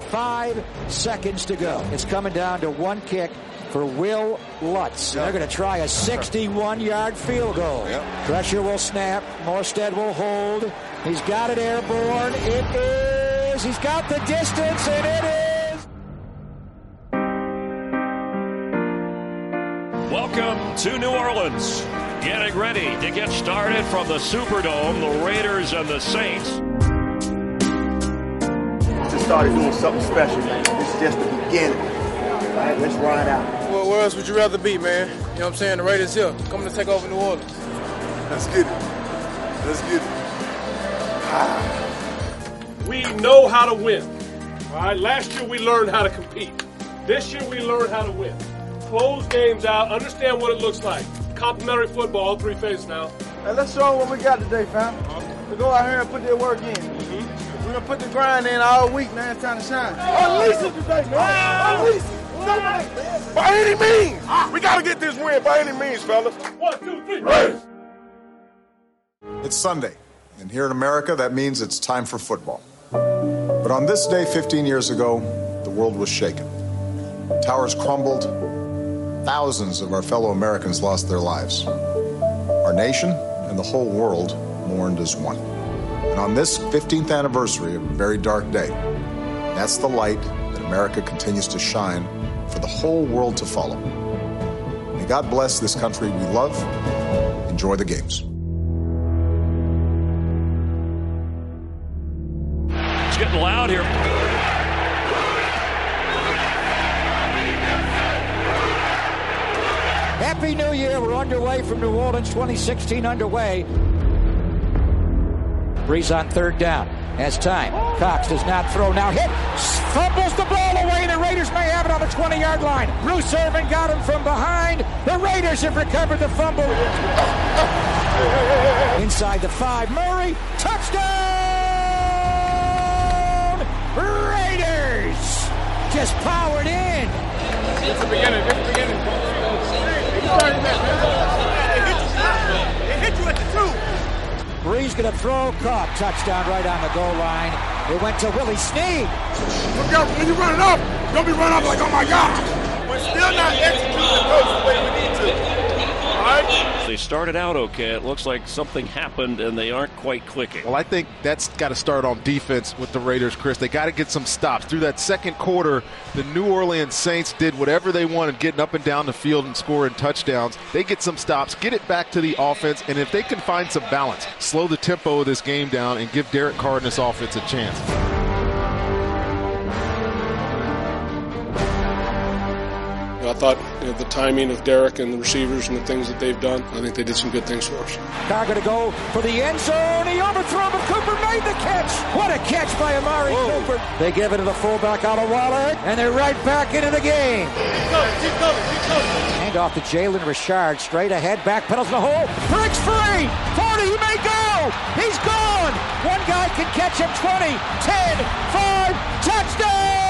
5 seconds to go. It's coming down to one kick for Will Lutz. They're going to try a 61-yard field goal. Pressure will snap. Morstead will hold. He's got it airborne. It is. He's got the distance, and it is. Welcome to New Orleans. Getting ready to get started from the Superdome, the Raiders and the Saints. Just started doing something special, man. This is just the beginning. All right, let's ride out. Well, where else would you rather be, man? You know what I'm saying? The Raiders here, coming to take over New Orleans. Let's get it. Let's get it. We know how to win. All right. Last year we learned how to compete. This year we learned how to win. Close games out. Understand what it looks like. Complementary football, all three phases now. Hey, let's show them what we got today, fam. We go out here and put their work in. We're gonna put the grind in all week, man. It's time to shine. Unleash it today, man. Unleash it. By any means. We got to get this win by any means, fellas. 1, 2, 3. Raiders. It's Sunday, and here in America, that means it's time for football. But on this day 15 years ago, the world was shaken. Towers crumbled. Thousands of our fellow Americans lost their lives. Our nation and the whole world mourned as one. And on this 15th anniversary of a very dark day, that's the light that America continues to shine for the whole world to follow. May God bless this country we love. Enjoy the games. It's getting loud here. Happy New Year. We're underway from New Orleans, 2016 underway. Breeze on third down. Has time. Cox does not throw. Now hit. Fumbles the ball away. The Raiders may have it on the 20-yard line. Bruce Irvin got him from behind. The Raiders have recovered the fumble. Inside the 5. Murray. Touchdown! Raiders! Just powered in. It's the beginning. It's the beginning. They hit you at the 2. Breeze going to throw. Caught. Touchdown right on the goal line. It went to Willie Snead. Look out, when you run it up, don't be running up like, oh my God. We're still not executing the coach the way we need to. All right? They started out okay. It looks like something happened and they aren't quite clicking. Well, I think that's got to start on defense with the Raiders, Chris. They got to get some stops. Through that second quarter, the New Orleans Saints did whatever they wanted, getting up and down the field and scoring touchdowns. They get some stops, get it back to the offense, and if they can find some balance, slow the tempo of this game down and give Derek Carr and this offense a chance. I thought the timing of Derek and the receivers and the things that they've done, I think they did some good things for us. Carr going to go for the end zone. He overthrew, but Cooper made the catch. What a catch by Amari Cooper. They give it to the fullback, Alawala, and they're right back into the game. Keep coming. Hand off to Jalen Richard. Straight ahead, back pedals in the hole. Breaks free. 40, he may go. He's gone. One guy can catch him. 20, 10, 5, touchdown!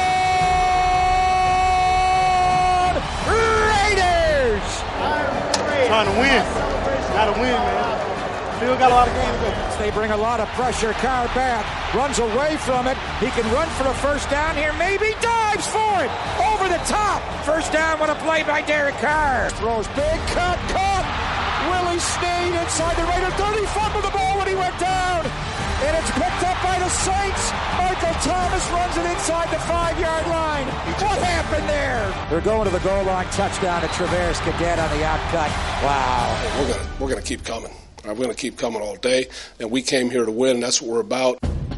Raiders! Trying to win. Gotta win, man. Still got a lot of games to go. They bring a lot of pressure. Carr back. Runs away from it. He can run for the first down here. Maybe dives for it. Over the top. First down on a play by Derek Carr. Throws big cut. Caught. Willie Snead inside the Raider 30. Fumbled the ball when he went down. And it's picked up by the Saints. Michael Thomas runs it inside the 5-yard line. What happened there? They're going to the goal line. Touchdown to Traverse Cadet on the outcut. Wow. We're gonna keep coming. We're gonna keep coming all day, and we came here to win, and that's what we're about.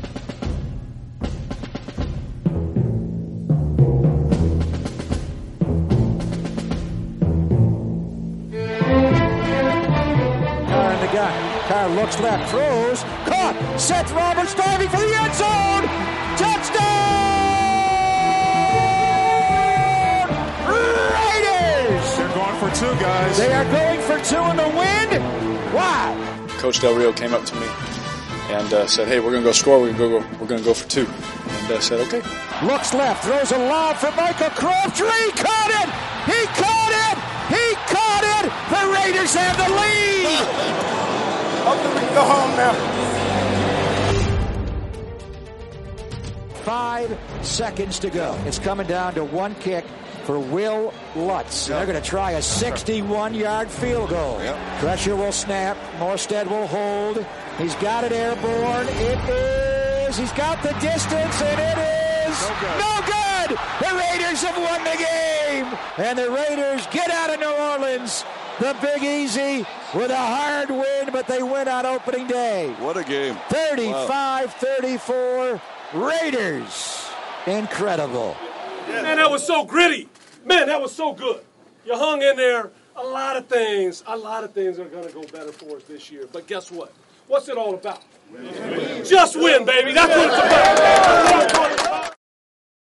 Carr in the gun. Carr looks left, throws, caught. Seth Roberts diving for the end zone. Touchdown! Raiders! They're going for 2, guys. They are going for 2 in the win. Wow. Coach Del Rio came up to me and said, "Hey, we're going to go score. We're going to go for 2." And I said, "Okay." Looks left, throws a lob for Michael Crabtree. He caught it. He caught it. He caught it. The Raiders have the lead. Hopefully we can go home now. 5 seconds to go. It's coming down to one kick for Will Lutz. They're going to try a 61-yard field goal. Pressure will snap. Morstead will hold. He's got it airborne. It is. He's got the distance, and it is no good. The Raiders have won the game. And the Raiders get out of New Orleans the Big Easy with a hard win, but they win on opening day. What a game. 35-34 Raiders. Incredible. Man, that was so gritty. Man, that was so good. You hung in there. A lot of things are going to go better for us this year. But guess what? What's it all about? Just win, baby. That's what it's about.